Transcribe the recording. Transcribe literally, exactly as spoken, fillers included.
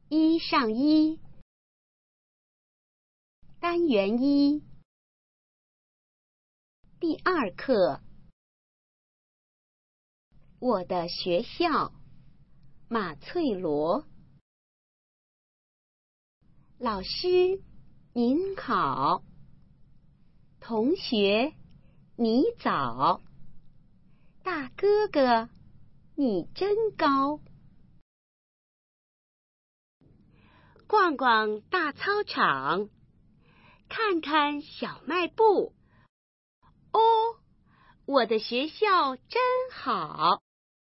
一上一，单元一，第二课。我的学校，马翠罗。老师您好，同学你早，大哥哥你真高。逛逛大操场，看看小卖部。哦，我的学校真好。